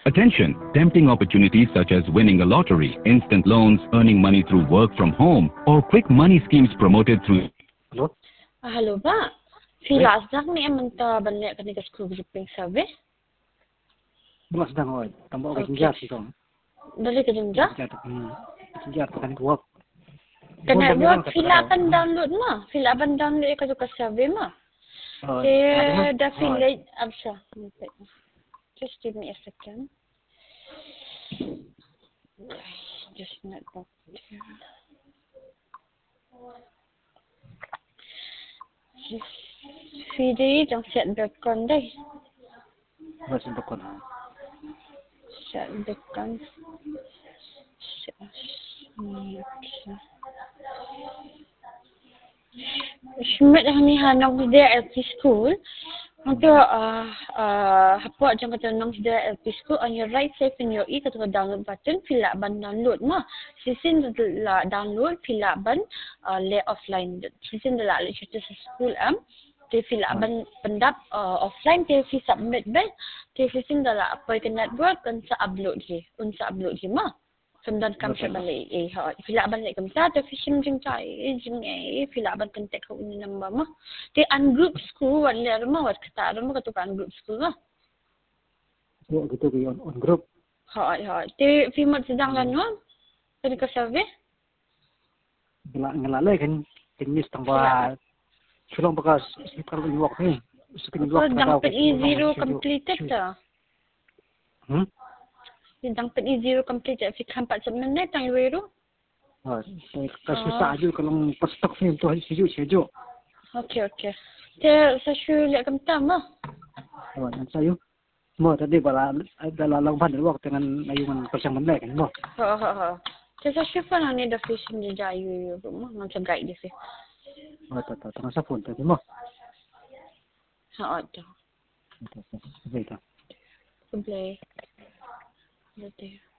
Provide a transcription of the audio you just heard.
Attention! Tempting opportunities such as winning a lottery, instant loans, earning money through work from home, or quick money schemes promoted through... Hello? Halo Pak. Filas dah ni minta balik ke negara school grouping service. Bukan sedang awal. Tambah orang jenjat sih dong. Balik ke jenjah? Jenjat kan work. Kena work, filapan download mah. Filapan download ke ke survey mah. Dia dah affiliate Absha. Just give me a second. Just not back here. Fidi jangan set background deh. Masih bekon. Set background. Schmidt ni hanong dia LP school. Untuk hapok jangan kata nong dia LP school on your right side in your kata download button fill up ban download mah. Sisin la download fill up ban lay offline. Sisin la cerita school dia fill up ban pendap offline dia fi submit ban. Dia sisin la apa ke network kan sa upload dia. Unsa upload dia mah. Kemudian kami balik fill up balik kami ada fishing jeng cai jeng fill up ban kontak kau ini nama mah. Dia ungroup school wan le rumah wat kata rumah kata ungroup school lah. Oh gitu ke on group. Dia fimat sedang kan no. Tadi ke survey. Ngelalai kan jenis tambah sulang bekas kalau work ni. Sedang zero completed dah. Sedang zero completed fi kampat sebenarnya tang iweru. Susah aja kalau pas stok ni tu sejuk. Okey. Dia saya lihat kemta mah. Dan saya mau tadi bala dalam langban waktu dengan ayungan pasang menlek kan mo. Dia saya pun ni dah fishing dia jayu rumah macam guide dia fi. Tengah sapun tadi mo. Ada. Betul. Boleh. Betul.